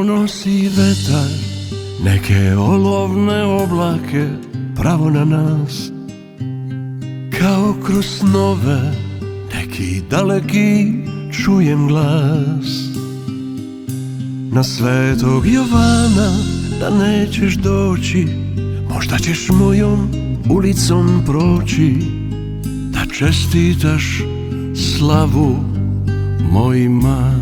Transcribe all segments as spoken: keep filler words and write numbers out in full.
donosi vetar neke olovne oblake pravo na nas, kao kroz snove neki daleki čujem glas. Na Svetog Jovana da nećeš doći, možda ćeš mojom ulicom proći, da čestitaš slavu mojima.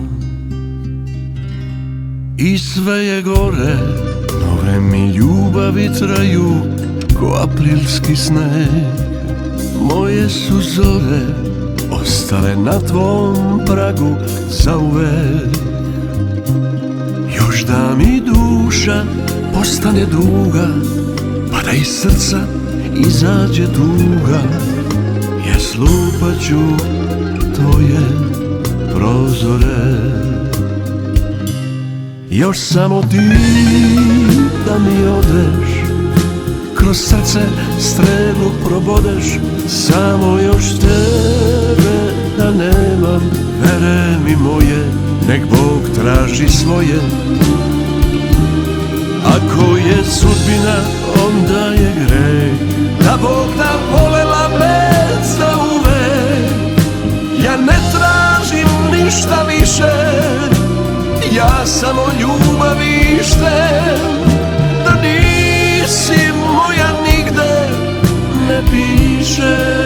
I sve je gore, nove mi ljubavi traju ko aprilski sneg. Moje su zore ostale na tvom pragu zauvek. Još da mi duša postane druga, pa da iz srca izađe tuga, ja slupat ću tvoje prozore. Još samo ti da mi odeš, kroz srce strelu probodeš, samo još tebe da nemam, vere mi moje, nek Bog traži svoje. Ako je sudbina, onda je greh, da Bog da volela me zauvek. Ja ne tražim ništa više, ja samo ljubavi štem. Da nisi moja nigde ne piše.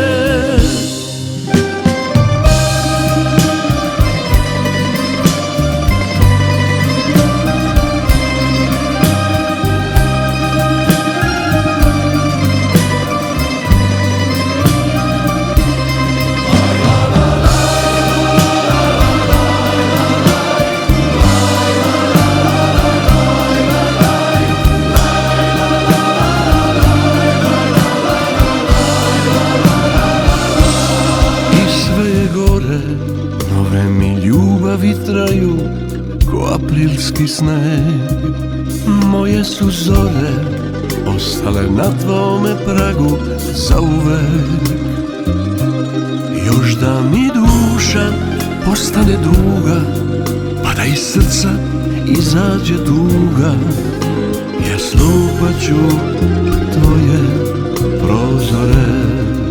Nove mi ljubavi traju ko aprilski sneg. Moje su zore ostale na tvome pragu zauvek. Još da mi duša postane druga, pa da iz srca izađe tuga, ja slupat ću tvoje prozore.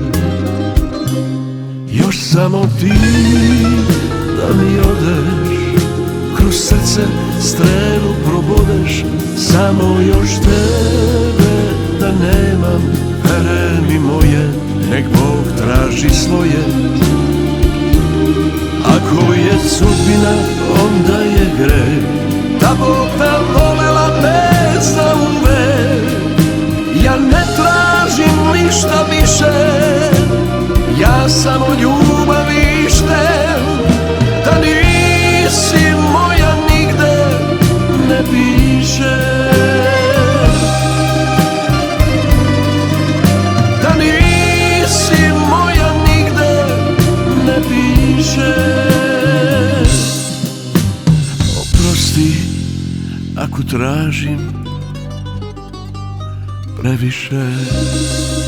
Još samo ti da mi odeš, kroz srce strelu probodeš, samo još tebe da nemam, vere mi moje, nek Bog traži svoje. Ako je sudbina, onda je greh, da Bog da volela me zauvek. Ja ne tražim ništa više, ja samo ljubavi štem. Da nisi moja nigde ne piše. Da nisi moja nigde ne piše. Oprosti ako tražim previše.